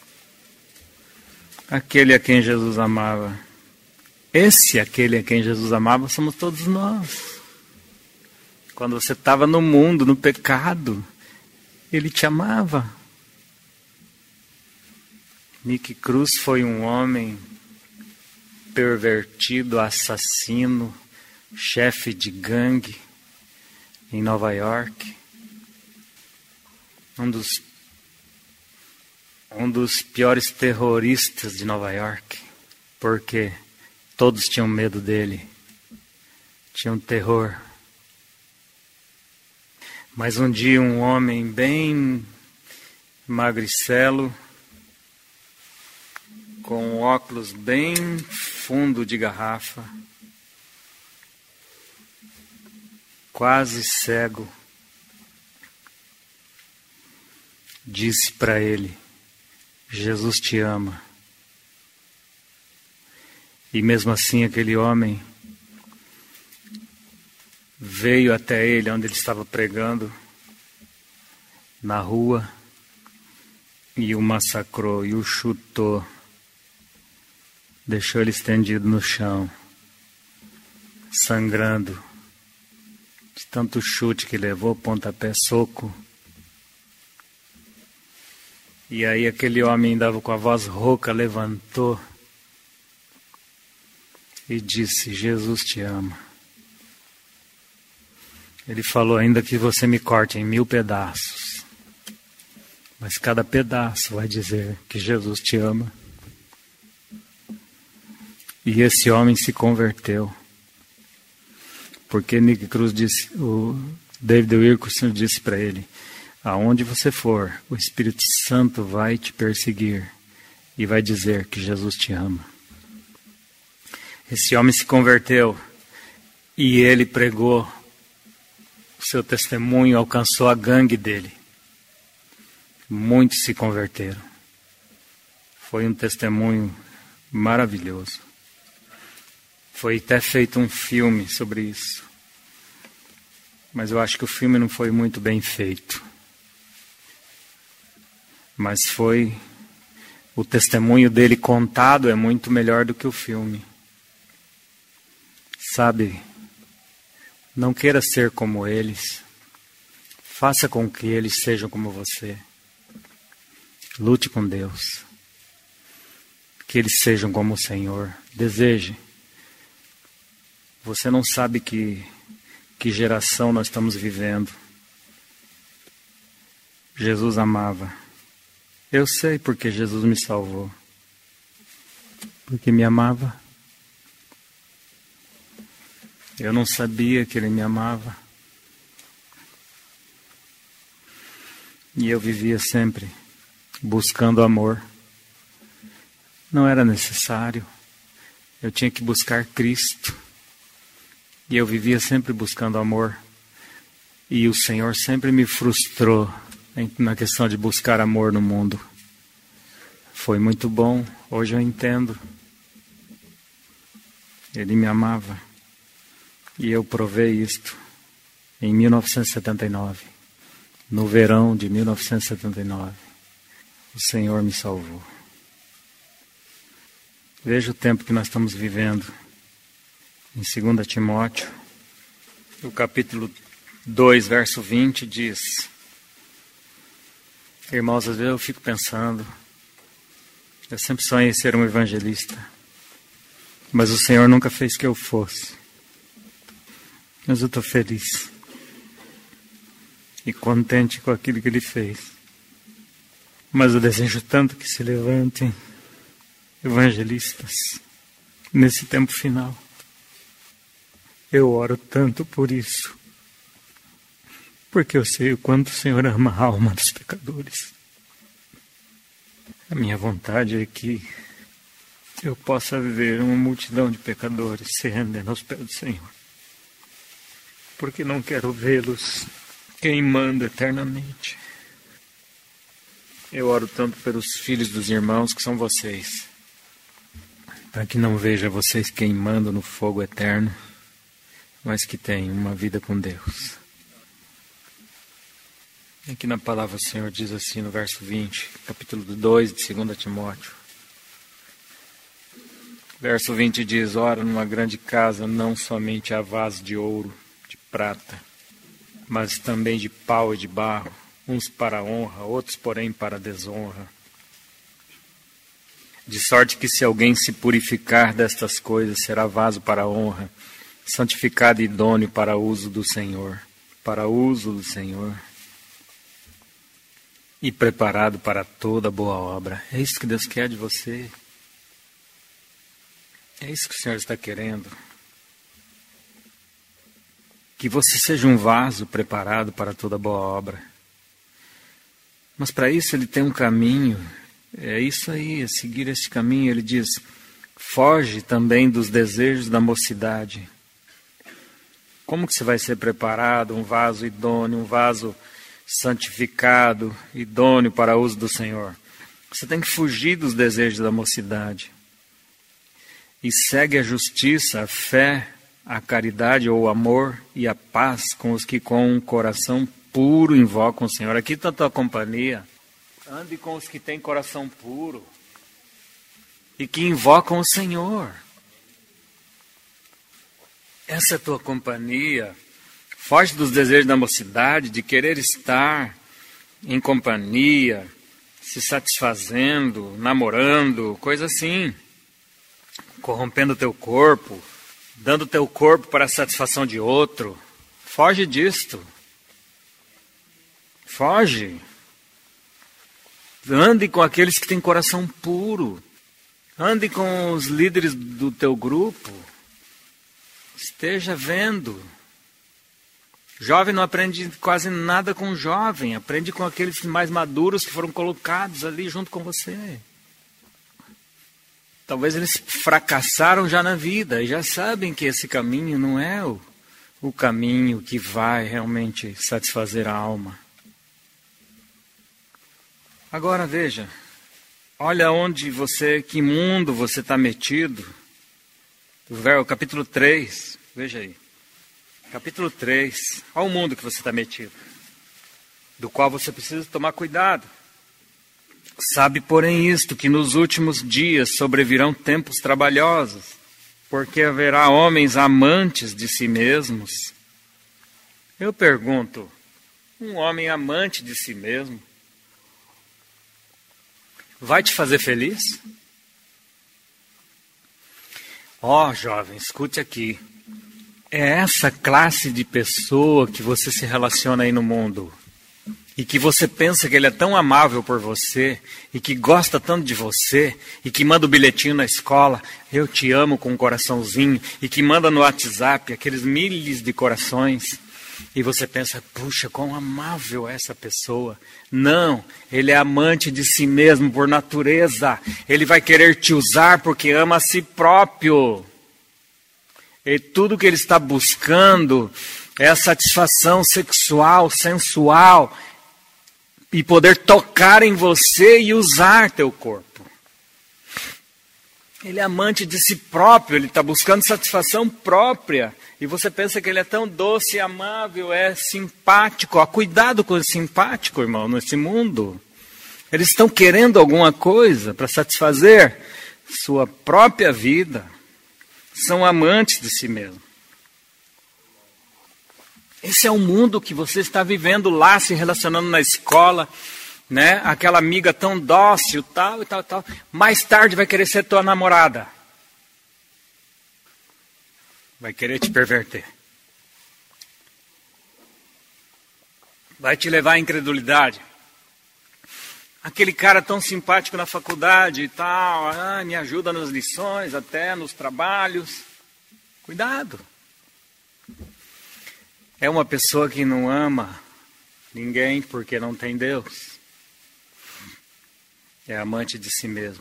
Aquele a quem Jesus amava, esse aquele a quem Jesus amava somos todos nós. Quando você estava no mundo, no pecado, Ele te amava. Nick Cruz foi um homem pervertido, assassino, chefe de gangue em Nova York. Um dos, um dos piores terroristas de Nova York, porque todos tinham medo dele, tinham terror. Mas um dia um homem bem magricelo, com óculos bem fundo de garrafa, quase cego, disse para ele: Jesus te ama. E mesmo assim aquele homem veio até ele, onde ele estava pregando, na rua, e o massacrou, e o chutou, deixou ele estendido no chão, sangrando, de tanto chute que levou, pontapé, soco. E aí aquele homem ainda com a voz rouca levantou e disse: Jesus te ama. Ele falou: ainda que você me corte em mil pedaços, mas cada pedaço vai dizer que Jesus te ama. E esse homem se converteu, porque Nick Cruz disse, o David Wilkerson disse para ele: aonde você for, o Espírito Santo vai te perseguir e vai dizer que Jesus te ama. Esse homem se converteu e ele pregou. O seu testemunho alcançou a gangue dele. Muitos se converteram. Foi um testemunho maravilhoso. Foi até feito um filme sobre isso. Mas eu acho que o filme não foi muito bem feito. Mas foi... O testemunho dele contado é muito melhor do que o filme. Sabe... Não queira ser como eles. Faça com que eles sejam como você. Lute com Deus. Que eles sejam como o Senhor. Deseje. Você não sabe que, que geração nós estamos vivendo. Jesus amava. Eu sei porque Jesus me salvou. Porque me amava. Eu não sabia que Ele me amava. E eu vivia sempre buscando amor. Não era necessário. Eu tinha que buscar Cristo. E eu vivia sempre buscando amor. E o Senhor sempre me frustrou na questão de buscar amor no mundo. Foi muito bom. Hoje eu entendo. Ele me amava. E eu provei isto em mil novecentos e setenta e nove. No verão de mil novecentos e setenta e nove. O Senhor me salvou. Veja o tempo que nós estamos vivendo. Em dois Timóteo, o capítulo dois, verso vinte, diz: irmãos, às vezes eu fico pensando, eu sempre sonhei ser um evangelista, mas o Senhor nunca fez que eu fosse. Mas eu estou feliz e contente com aquilo que Ele fez. Mas eu desejo tanto que se levantem evangelistas nesse tempo final. Eu oro tanto por isso, porque eu sei o quanto o Senhor ama a alma dos pecadores. A minha vontade é que eu possa ver uma multidão de pecadores se rendendo aos pés do Senhor, porque não quero vê-los queimando eternamente. Eu oro tanto pelos filhos dos irmãos que são vocês, para que não veja vocês queimando no fogo eterno, mas que tenham uma vida com Deus. Aqui na palavra o Senhor diz assim no verso vinte, capítulo dois de segunda Timóteo. Verso vinte diz: ora, numa grande casa não somente há vasos de ouro, de prata, mas também de pau e de barro, uns para a honra, outros porém para a desonra. De sorte que se alguém se purificar destas coisas, será vaso para a honra, santificado e idôneo para uso do Senhor, para uso do Senhor, e preparado para toda boa obra. É isso que Deus quer de você. É isso que o Senhor está querendo. Que você seja um vaso preparado para toda boa obra. Mas para isso Ele tem um caminho. É isso aí, é seguir esse caminho. Ele diz: foge também dos desejos da mocidade. Como que você vai ser preparado, um vaso idôneo, um vaso santificado, idôneo para o uso do Senhor? Você tem que fugir dos desejos da mocidade. E segue a justiça, a fé, a caridade ou o amor e a paz com os que com um coração puro invocam o Senhor. Aqui está a tua companhia. Ande com os que têm coração puro e que invocam o Senhor. Essa é a tua companhia. Foge dos desejos da mocidade, de querer estar em companhia, se satisfazendo, namorando, coisa assim. Corrompendo o teu corpo, dando o teu corpo para a satisfação de outro. Foge disto. Foge. Ande com aqueles que têm coração puro. Ande com os líderes do teu grupo. Esteja vendo. Jovem não aprende quase nada com jovem. Aprende com aqueles mais maduros que foram colocados ali junto com você. Talvez eles fracassaram já na vida e já sabem que esse caminho não é o, o caminho que vai realmente satisfazer a alma. Agora veja, olha onde você, que mundo você está metido. O capítulo três, veja aí. Capítulo três, olha o mundo que você está metido, do qual você precisa tomar cuidado. Sabe, porém, isto, que nos últimos dias sobrevirão tempos trabalhosos, porque haverá homens amantes de si mesmos. Eu pergunto, um homem amante de si mesmo vai te fazer feliz? Ó, jovem, escute aqui. É essa classe de pessoa que você se relaciona aí no mundo. E que você pensa que ele é tão amável por você, e que gosta tanto de você, e que manda o bilhetinho na escola, eu te amo com um coraçãozinho, e que manda no WhatsApp aqueles milhares de corações, e você pensa, puxa, quão amável é essa pessoa. Não, ele é amante de si mesmo por natureza, ele vai querer te usar porque ama a si próprio. E tudo que ele está buscando é a satisfação sexual, sensual, e poder tocar em você e usar teu corpo. Ele é amante de si próprio, ele está buscando satisfação própria. E você pensa que ele é tão doce, amável, é simpático. Ó, cuidado com o simpático, irmão, nesse mundo. Eles estão querendo alguma coisa para satisfazer sua própria vida. São amantes de si mesmo. Esse é o mundo que você está vivendo lá, se relacionando na escola, né? Aquela amiga tão dócil, tal e tal, tal. Mais tarde vai querer ser tua namorada. Vai querer te perverter. vai te levar à incredulidade. Aquele cara tão simpático na faculdade e tal, ah, me ajuda nas lições, até nos trabalhos. Cuidado. É uma pessoa que não ama ninguém porque não tem Deus. É amante de si mesmo.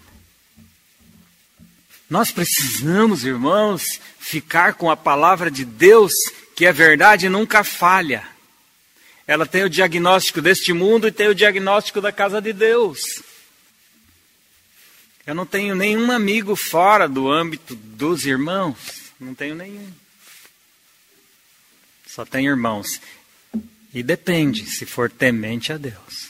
Nós precisamos, irmãos, ficar com a palavra de Deus, que é verdade e nunca falha. Ela tem o diagnóstico deste mundo e tem o diagnóstico da casa de Deus. Eu não tenho nenhum amigo fora do âmbito dos irmãos. Não tenho nenhum. Só tenho irmãos. E depende, se for temente a Deus.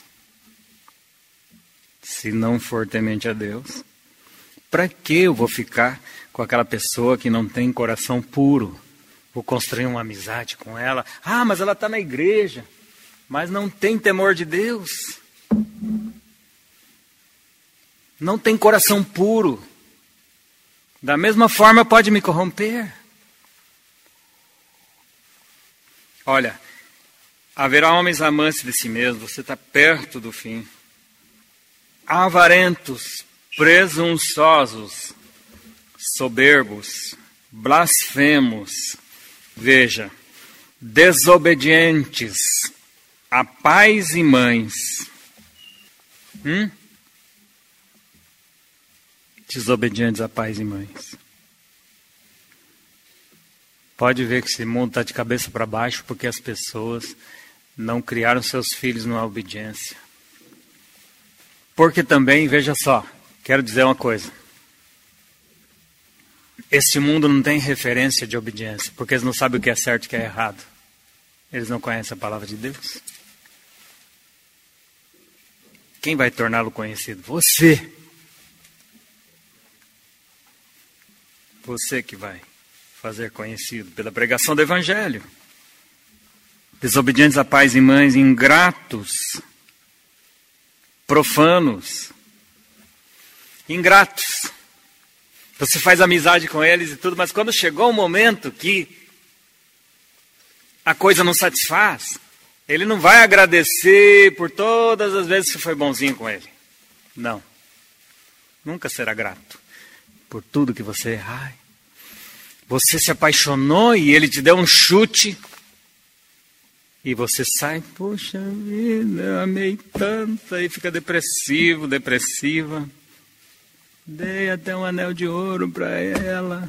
Se não for temente a Deus, para que eu vou ficar com aquela pessoa que não tem coração puro? Vou construir uma amizade com ela. Ah, mas ela está na igreja. Mas não tem temor de Deus. Não tem coração puro. Da mesma forma pode me corromper. Olha, haverá homens amantes de si mesmos. Você está perto do fim. Avarentos, presunçosos, soberbos, blasfemos. Veja, desobedientes a pais e mães. Hum? Desobedientes a pais e mães. Pode ver que esse mundo está de cabeça para baixo porque as pessoas não criaram seus filhos numa obediência. Porque também, veja só, quero dizer uma coisa. Este mundo não tem referência de obediência, porque eles não sabem o que é certo e o que é errado. Eles não conhecem a palavra de Deus. Quem vai torná-lo conhecido? Você. Você que vai fazer conhecido pela pregação do Evangelho. Desobedientes a pais e mães, ingratos, profanos, ingratos. Você faz amizade com eles e tudo, mas quando chegou o momento que a coisa não satisfaz, ele não vai agradecer por todas as vezes que foi bonzinho com ele. Não. Nunca será grato por tudo que você... Ai, você se apaixonou e ele te deu um chute. E você sai, poxa vida, eu amei tanto. Aí fica depressivo, depressiva. Dei até um anel de ouro para ela.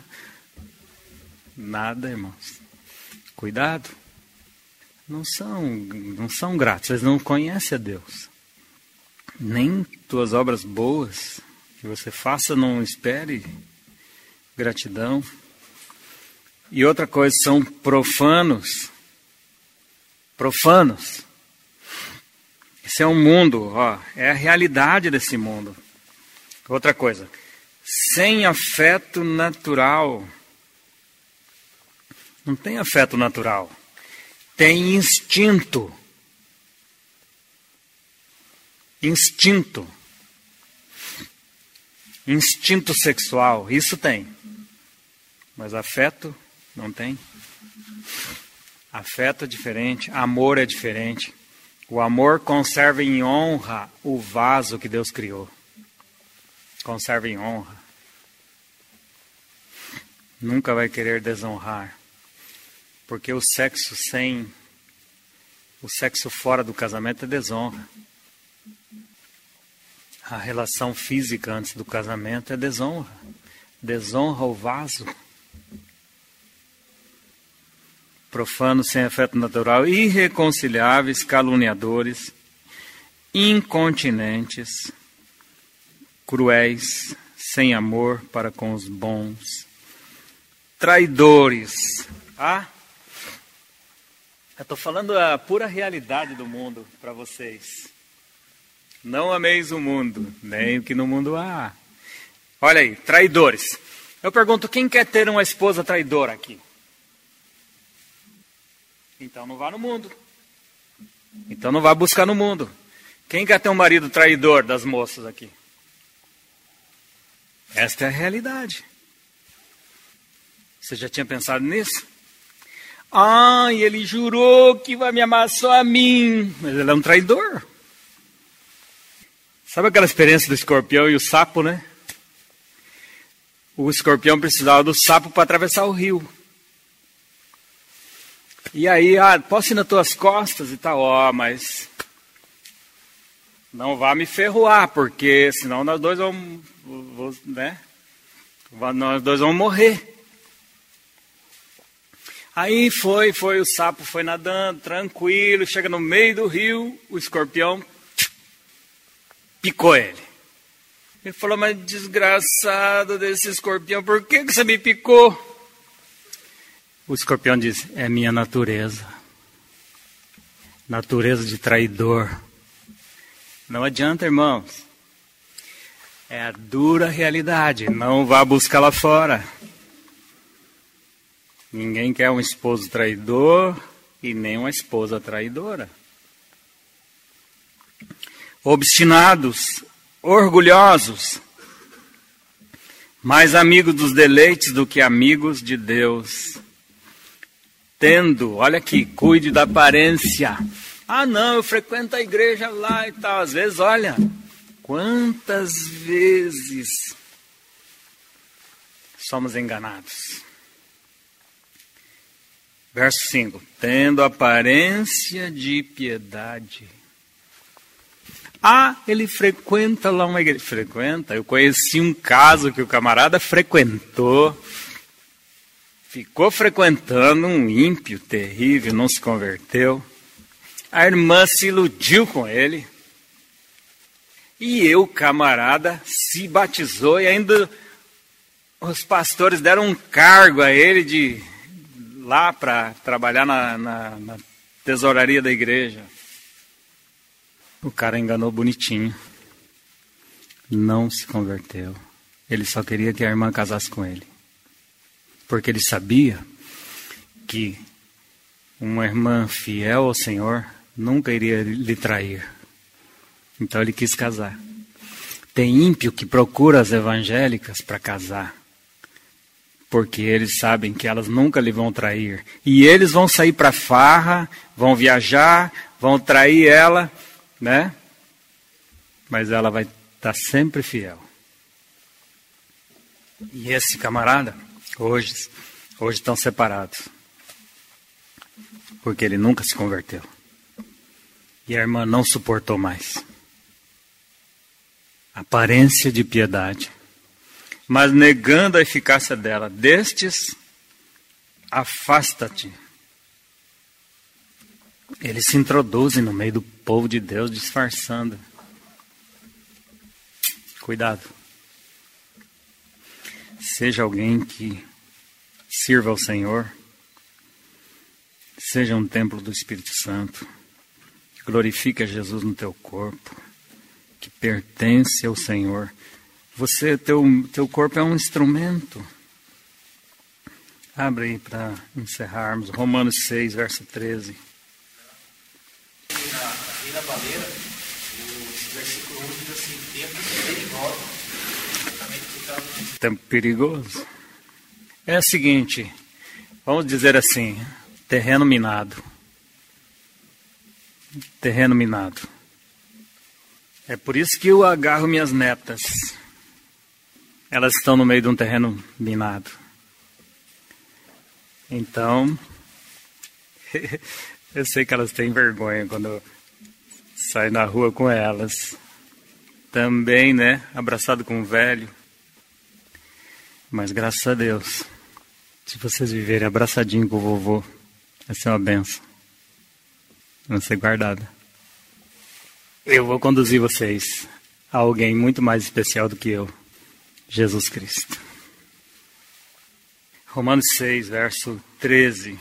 Nada, irmãos. Cuidado. Não são, não são gratos, eles não conhecem a Deus. Nem tuas obras boas que você faça, não espere gratidão. E outra coisa, são profanos. Profanos. Esse é um mundo, ó, é a realidade desse mundo. Outra coisa, sem afeto natural. Não tem afeto natural. Tem instinto. Instinto. Instinto sexual, isso tem. Mas afeto não tem. Afeto é diferente, amor é diferente. O amor conserva em honra o vaso que Deus criou. Conserva em honra. Nunca vai querer desonrar. Porque o sexo sem... O sexo fora do casamento é desonra. A relação física antes do casamento é desonra. Desonra o vaso. Profanos sem afeto natural, irreconciliáveis, caluniadores, incontinentes, cruéis, sem amor para com os bons, traidores. Ah, eu estou falando a pura realidade do mundo para vocês. Não ameis o mundo, nem o que no mundo há. Olha aí, traidores. Eu pergunto, quem quer ter uma esposa traidora aqui? Então não vá no mundo. Então não vá buscar no mundo. Quem quer ter um marido traidor das moças aqui? Esta é a realidade. Você já tinha pensado nisso? Ah, e ele jurou que vai me amar só a mim. Mas ele é um traidor. Sabe aquela experiência do escorpião e o sapo, né? O escorpião precisava do sapo para atravessar o rio. E aí, ah, posso ir nas tuas costas e tal, ó, mas não vá me ferroar, porque senão nós dois vamos, né? Nós dois vamos morrer. Aí foi, foi, o sapo foi nadando, tranquilo, chega no meio do rio, o escorpião picou ele. Ele falou, mas desgraçado desse escorpião, por que, que você me picou? O escorpião disse, é minha natureza. Natureza de traidor. Não adianta, irmãos. É a dura realidade, não vá buscar lá fora. Ninguém quer um esposo traidor e nem uma esposa traidora. Obstinados, orgulhosos, mais amigos dos deleites do que amigos de Deus. Tendo, olha aqui, cuide da aparência. Ah não, eu frequento a igreja lá e tal. Às vezes, olha, quantas vezes somos enganados. Verso cinco. Tendo aparência de piedade. Ah, ele frequenta lá uma igreja. Frequenta? Eu conheci um caso que o camarada frequentou. Ficou frequentando um ímpio terrível, não se converteu. A irmã se iludiu com ele. E eu, camarada, se batizou e ainda os pastores deram um cargo a ele de lá para trabalhar na, na, na tesouraria da igreja. O cara enganou bonitinho. Não se converteu. Ele só queria que a irmã casasse com ele. Porque ele sabia que uma irmã fiel ao Senhor nunca iria lhe trair. Então ele quis casar. Tem ímpio que procura as evangélicas para casar. Porque eles sabem que elas nunca lhe vão trair. E eles vão sair para farra, vão viajar, vão trair ela, né? Mas ela vai estar sempre fiel. E esse camarada, hoje, hoje estão separados. Porque ele nunca se converteu. E a irmã não suportou mais. Aparência de piedade. Mas negando a eficácia dela. Destes, afasta-te. Eles se introduzem no meio do povo de Deus disfarçando. Cuidado. Seja alguém que sirva ao Senhor. Seja um templo do Espírito Santo. Glorifique a Jesus no teu corpo. Que pertence ao Senhor. Você, teu, teu corpo é um instrumento. Abre aí para encerrarmos. Romanos seis, verso treze. Na Reina Valera, o versículo um diz assim, tempo perigoso. Tempo perigoso. É o seguinte, vamos dizer assim, terreno minado. Terreno minado. É por isso que eu agarro minhas netas. Elas estão no meio de um terreno minado. Então, eu sei que elas têm vergonha quando eu saio na rua com elas. Também, né, abraçado com um velho. Mas graças a Deus, se vocês viverem abraçadinho com o vovô, vai ser uma benção. Vai ser guardada. Eu vou conduzir vocês a alguém muito mais especial do que eu. Jesus Cristo. Romanos seis, verso treze.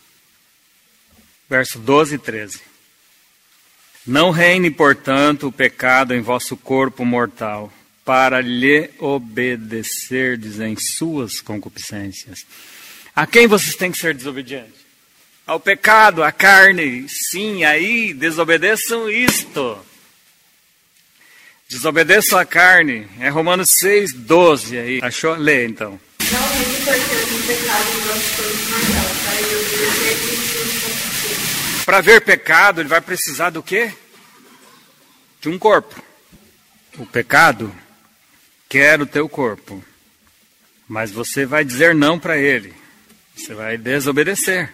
Verso doze e treze. Não reine, portanto, o pecado em vosso corpo mortal, para lhe obedecerdes em suas concupiscências. A quem vocês têm que ser desobedientes? Ao pecado, à carne. Sim, aí desobedeçam isto. Desobedeçam a carne. É Romanos seis, doze aí. Achou? Lê então. Não reine, portanto, o pecado em vosso corpo mortal, para lhe Para ver pecado, ele vai precisar do quê? De um corpo. O pecado quer o teu corpo, mas você vai dizer não para ele. Você vai desobedecer.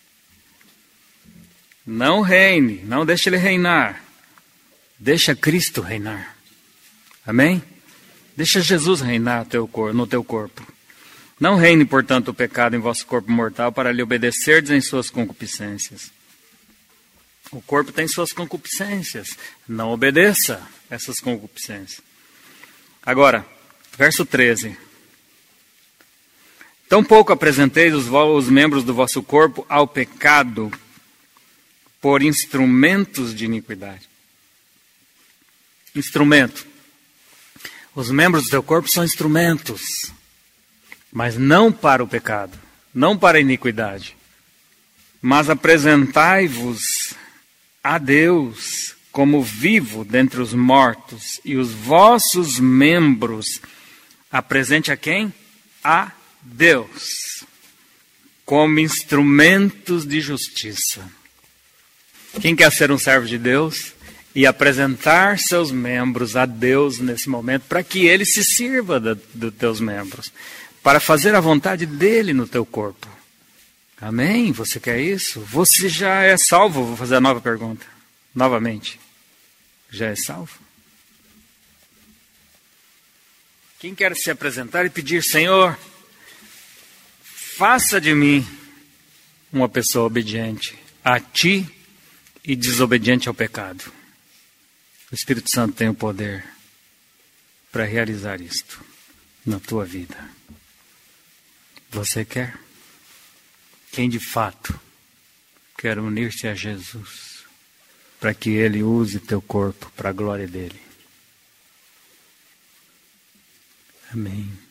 Não reine, não deixe ele reinar. Deixa Cristo reinar. Amém? Deixa Jesus reinar teu cor, no teu corpo. Não reine, portanto, o pecado em vosso corpo mortal para lhe obedecerdes em suas concupiscências. O corpo tem suas concupiscências. Não obedeça essas concupiscências. Agora, verso treze. Tampouco apresenteis os, os membros do vosso corpo ao pecado por instrumentos de iniquidade. Instrumento. Os membros do teu corpo são instrumentos, mas não para o pecado, não para a iniquidade. Mas apresentai-vos a Deus como vivo dentre os mortos, e os vossos membros apresente a quem? A Deus, como instrumentos de justiça. Quem quer ser um servo de Deus e apresentar seus membros a Deus nesse momento, para que Ele se sirva dos do teus membros, para fazer a vontade dEle no teu corpo. Amém? Você quer isso? Você já é salvo? Vou fazer a nova pergunta. Novamente. Já é salvo? Quem quer se apresentar e pedir, Senhor, faça de mim uma pessoa obediente a Ti e desobediente ao pecado. O Espírito Santo tem o poder para realizar isto na tua vida. Você quer? Quem de fato quer unir-se a Jesus para que Ele use teu corpo para a glória dEle? Amém.